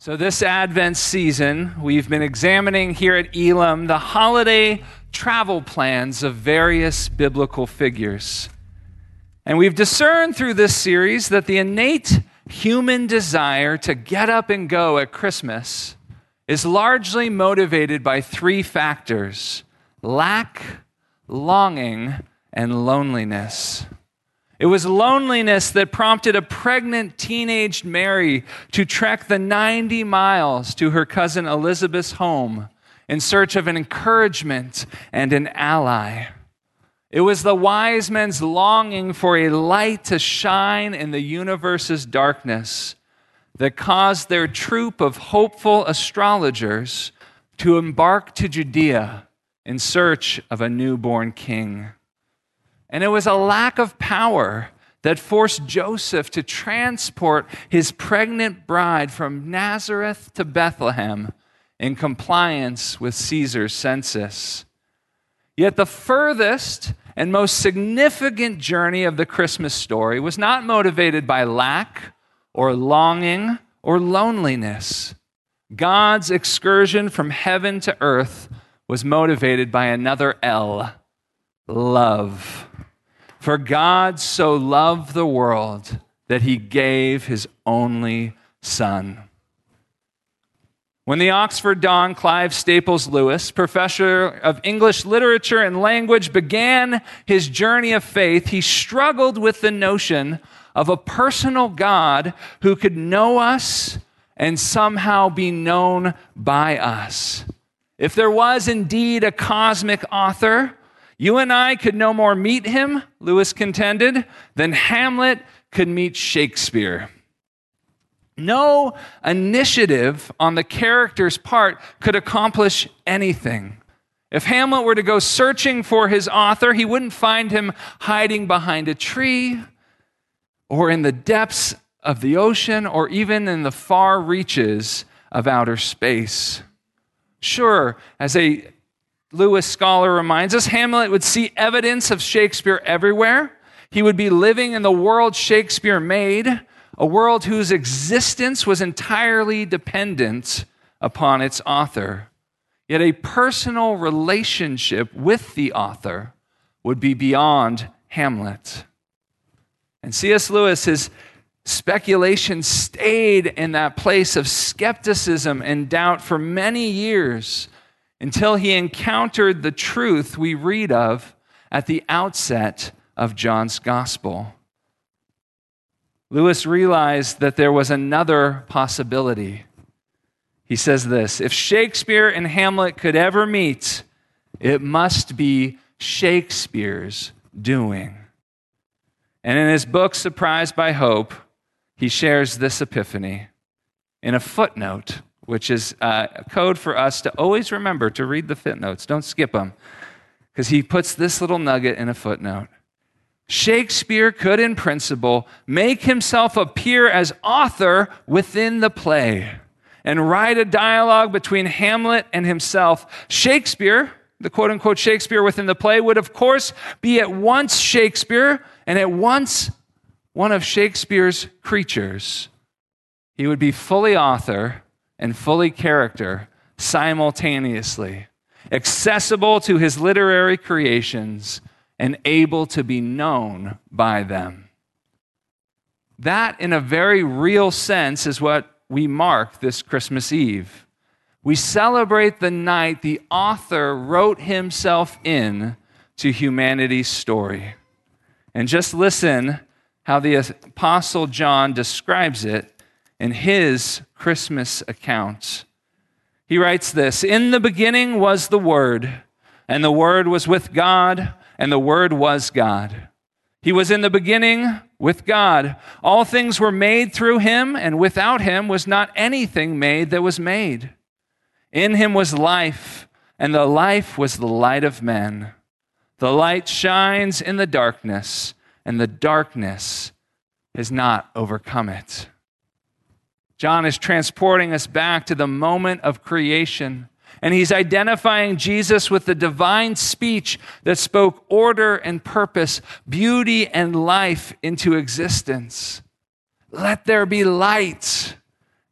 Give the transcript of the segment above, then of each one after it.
So this Advent season, we've been examining here at Elam the holiday travel plans of various biblical figures. And we've discerned through this series that the innate human desire to get up and go at Christmas is largely motivated by three factors: lack, longing, and loneliness. It was loneliness that prompted a pregnant teenage Mary to trek the 90 miles to her cousin Elizabeth's home in search of an encouragement and an ally. It was the wise men's longing for a light to shine in the universe's darkness that caused their troop of hopeful astrologers to embark to Judea in search of a newborn king. And it was a lack of power that forced Joseph to transport his pregnant bride from Nazareth to Bethlehem in compliance with Caesar's census. Yet the furthest and most significant journey of the Christmas story was not motivated by lack or longing or loneliness. God's excursion from heaven to earth was motivated by another L: love. For God so loved the world that he gave his only Son. When the Oxford Don Clive Staples Lewis, professor of English literature and language, began his journey of faith, he struggled with the notion of a personal God who could know us and somehow be known by us. If there was indeed a cosmic author, you and I could no more meet him, Lewis contended, than Hamlet could meet Shakespeare. No initiative on the character's part could accomplish anything. If Hamlet were to go searching for his author, he wouldn't find him hiding behind a tree or in the depths of the ocean or even in the far reaches of outer space. Sure, as a Lewis scholar reminds us, Hamlet would see evidence of Shakespeare everywhere. He would be living in the world Shakespeare made, a world whose existence was entirely dependent upon its author. Yet a personal relationship with the author would be beyond Hamlet. And C.S. Lewis, his speculation stayed in that place of skepticism and doubt for many years, until he encountered the truth we read of at the outset of John's gospel. Lewis realized that there was another possibility. He says this: if Shakespeare and Hamlet could ever meet, it must be Shakespeare's doing. And in his book, Surprised by Hope, he shares this epiphany in a footnote, which is a code for us to always remember to read the footnotes. Don't skip them, because he puts this little nugget in a footnote. Shakespeare could, in principle, make himself appear as author within the play and write a dialogue between Hamlet and himself. Shakespeare, the quote-unquote Shakespeare within the play, would of course be at once Shakespeare and at once one of Shakespeare's creatures. He would be fully author and fully character simultaneously, accessible to his literary creations and able to be known by them. That, in a very real sense, is what we mark this Christmas Eve. We celebrate the night the author wrote himself in to humanity's story. And just listen how the Apostle John describes it in his Christmas account. He writes this: "In the beginning was the Word, and the Word was with God, and the Word was God. He was in the beginning with God. All things were made through him, and without him was not anything made that was made. In him was life, and the life was the light of men. The light shines in the darkness, and the darkness has not overcome it." John is transporting us back to the moment of creation, and he's identifying Jesus with the divine speech that spoke order and purpose, beauty and life into existence. Let there be light,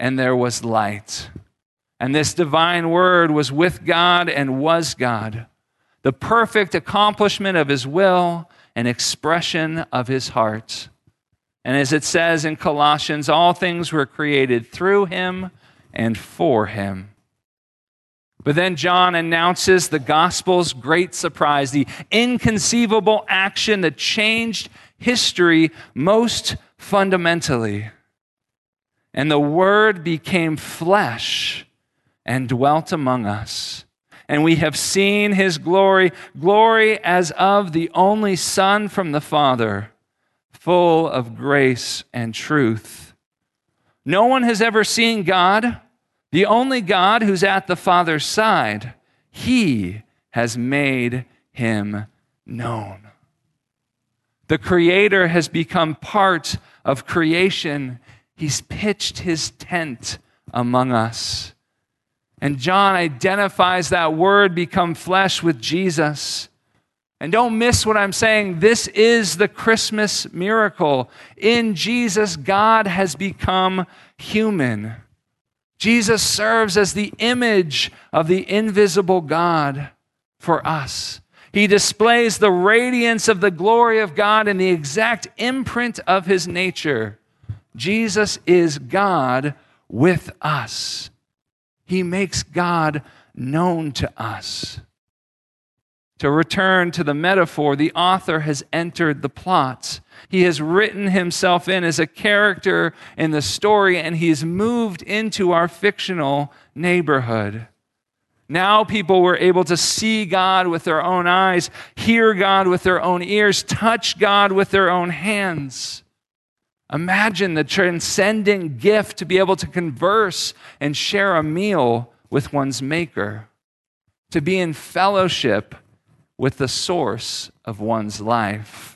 and there was light. And this divine word was with God and was God, the perfect accomplishment of his will and expression of his heart. And as it says in Colossians, all things were created through him and for him. But then John announces the gospel's great surprise, the inconceivable action that changed history most fundamentally. And the Word became flesh and dwelt among us. And we have seen his glory, glory as of the only Son from the Father, full of grace and truth. No one has ever seen God, the only God who's at the Father's side. He has made him known. The Creator has become part of creation. He's pitched his tent among us. And John identifies that word become flesh with Jesus. And don't miss what I'm saying. This is the Christmas miracle. In Jesus, God has become human. Jesus serves as the image of the invisible God for us. He displays the radiance of the glory of God and the exact imprint of his nature. Jesus is God with us. He makes God known to us. To return to the metaphor, the author has entered the plot. He has written himself in as a character in the story, and he's moved into our fictional neighborhood. Now people were able to see God with their own eyes, hear God with their own ears, touch God with their own hands. Imagine the transcending gift to be able to converse and share a meal with one's maker, to be in fellowship with the source of one's life.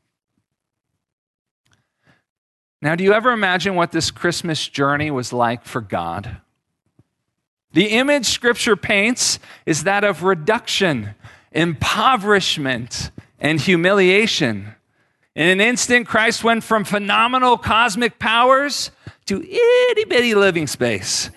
Now, do you ever imagine what this Christmas journey was like for God? The image Scripture paints is that of reduction, impoverishment, and humiliation. In an instant, Christ went from phenomenal cosmic powers to itty-bitty living space.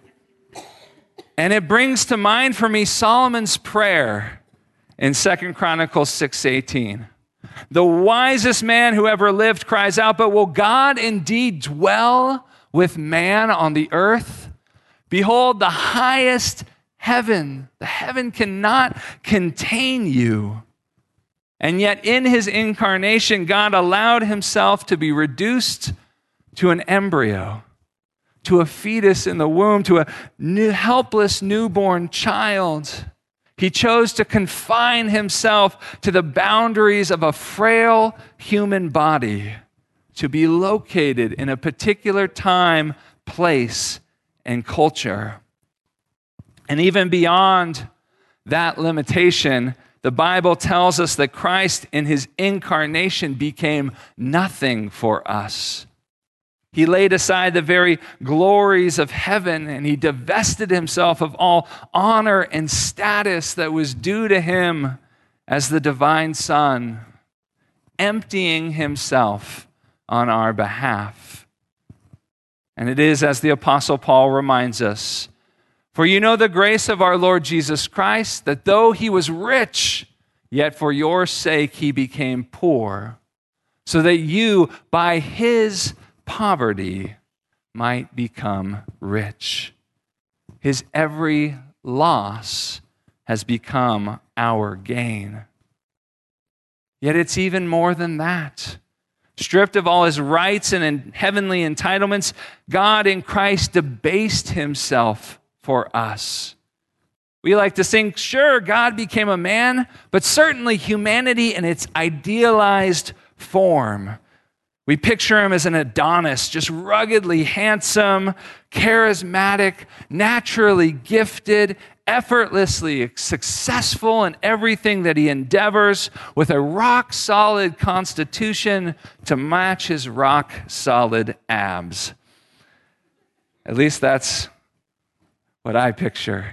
And it brings to mind for me Solomon's prayer in 2 Chronicles 6:18. The wisest man who ever lived cries out, "But will God indeed dwell with man on the earth? Behold, the highest heaven, the heaven cannot contain you." And yet in his incarnation, God allowed himself to be reduced to an embryo, to a fetus in the womb, to a helpless newborn child. He chose to confine himself to the boundaries of a frail human body, to be located in a particular time, place, and culture. And even beyond that limitation, the Bible tells us that Christ in his incarnation became nothing for us. He laid aside the very glories of heaven and he divested himself of all honor and status that was due to him as the divine Son, emptying himself on our behalf. And it is as the Apostle Paul reminds us, "For you know the grace of our Lord Jesus Christ, that though he was rich, yet for your sake he became poor, so that you by his poverty might become rich." His every loss has become our gain. Yet it's even more than that. Stripped of all his rights and heavenly entitlements, God in Christ debased himself for us. We like to think, sure, God became a man, but certainly humanity in its idealized form. We picture him as an Adonis, just ruggedly handsome, charismatic, naturally gifted, effortlessly successful in everything that he endeavors, with a rock-solid constitution to match his rock-solid abs. At least that's what I picture.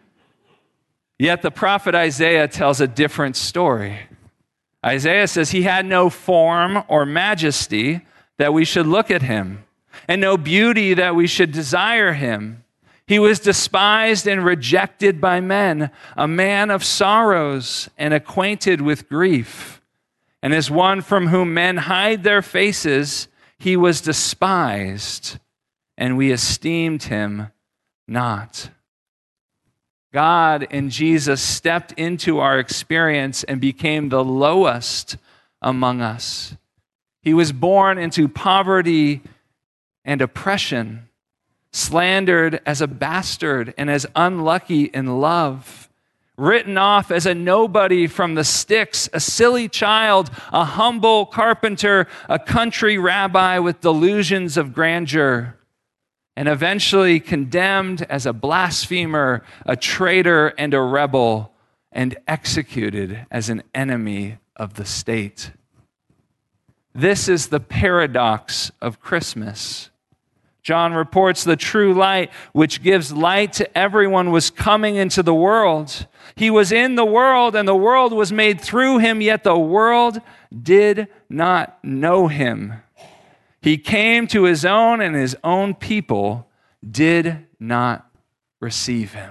Yet the prophet Isaiah tells a different story. Isaiah says he had no form or majesty that we should look at him, and no beauty that we should desire him. He was despised and rejected by men, a man of sorrows and acquainted with grief. And as one from whom men hide their faces, he was despised, and we esteemed him not. God in Jesus stepped into our experience and became the lowest among us. He was born into poverty and oppression, slandered as a bastard and as unlucky in love, written off as a nobody from the sticks, a silly child, a humble carpenter, a country rabbi with delusions of grandeur, and eventually condemned as a blasphemer, a traitor, and a rebel, and executed as an enemy of the state. This is the paradox of Christmas. John reports the true light, which gives light to everyone, was coming into the world. He was in the world, and the world was made through him, yet the world did not know him. He came to his own, and his own people did not receive him.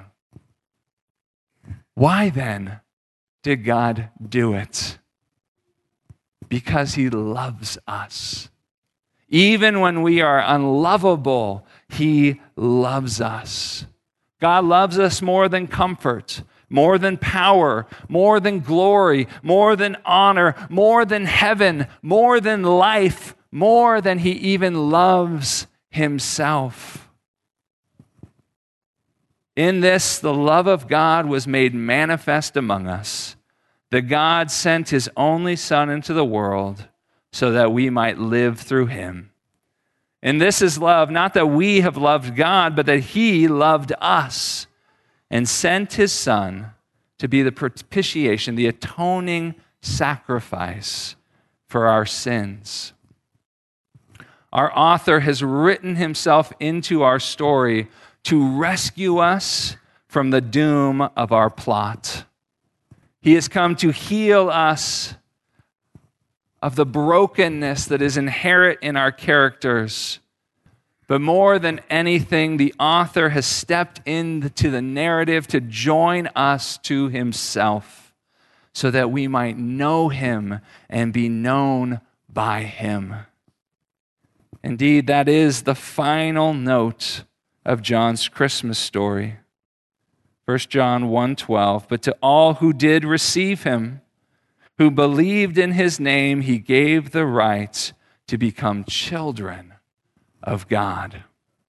Why then did God do it? Because he loves us. Even when we are unlovable, he loves us. God loves us more than comfort, more than power, more than glory, more than honor, more than heaven, more than life, more than he even loves himself. In this, the love of God was made manifest among us, that God sent his only Son into the world so that we might live through him. And this is love, not that we have loved God, but that he loved us and sent his Son to be the propitiation, the atoning sacrifice for our sins. Our author has written himself into our story to rescue us from the doom of our plot. He has come to heal us of the brokenness that is inherent in our characters. But more than anything, the author has stepped into the narrative to join us to himself so that we might know him and be known by him. Indeed, that is the final note of John's Christmas story. 1 John 1:12, but to all who did receive him, who believed in his name, he gave the right to become children of God.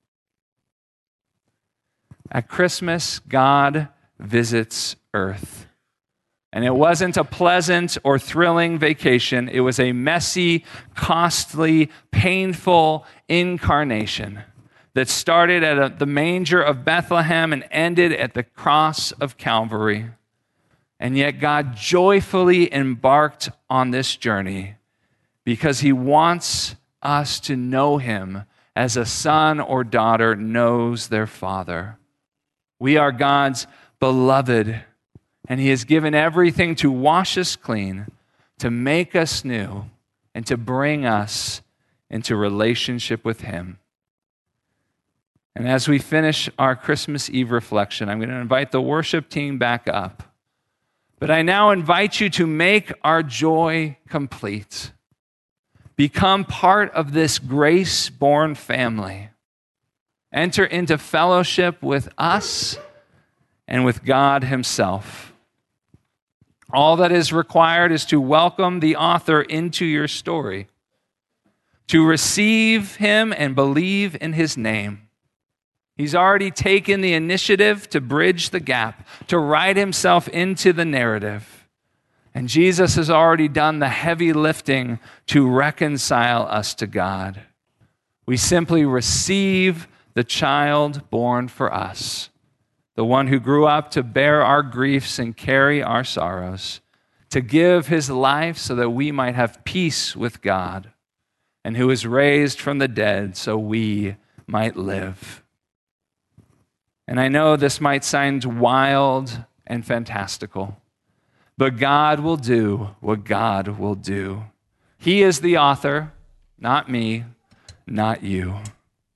At Christmas, God visits earth. And it wasn't a pleasant or thrilling vacation. It was a messy, costly, painful incarnation that started at the manger of Bethlehem and ended at the cross of Calvary. And yet God joyfully embarked on this journey because he wants us to know him as a son or daughter knows their father. We are God's beloved, and he has given everything to wash us clean, to make us new, and to bring us into relationship with him. And as we finish our Christmas Eve reflection, I'm going to invite the worship team back up. But I now invite you to make our joy complete. Become part of this grace-born family. Enter into fellowship with us and with God himself. All that is required is to welcome the author into your story, to receive him and believe in his name. He's already taken the initiative to bridge the gap, to write himself into the narrative. And Jesus has already done the heavy lifting to reconcile us to God. We simply receive the child born for us, the one who grew up to bear our griefs and carry our sorrows, to give his life so that we might have peace with God, and who was raised from the dead so we might live. And I know this might sound wild and fantastical, but God will do what God will do. He is the author, not me, not you.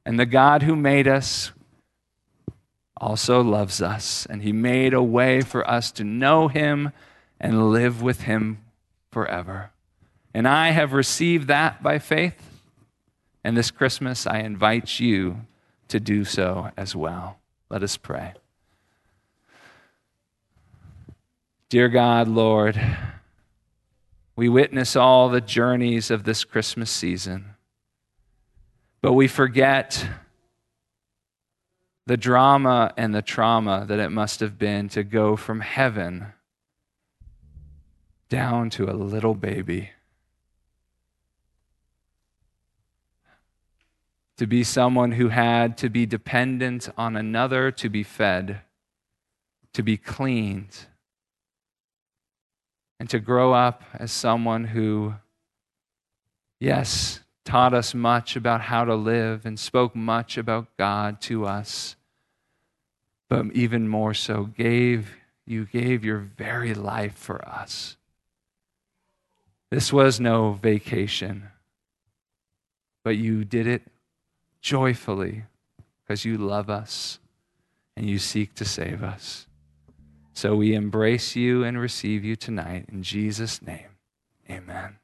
And the God who made us also loves us, and he made a way for us to know him and live with him forever. And I have received that by faith, and this Christmas I invite you to do so as well. Let us pray. Dear God, Lord, we witness all the journeys of this Christmas season, but we forget the drama and the trauma that it must have been to go from heaven down to a little baby. To be someone who had to be dependent on another to be fed, to be cleaned, and to grow up as someone who, yes, taught us much about how to live and spoke much about God to us, but even more so, you gave your very life for us. This was no vacation, but you did it joyfully because you love us and you seek to save us. So we embrace you and receive you tonight. In Jesus' name, amen.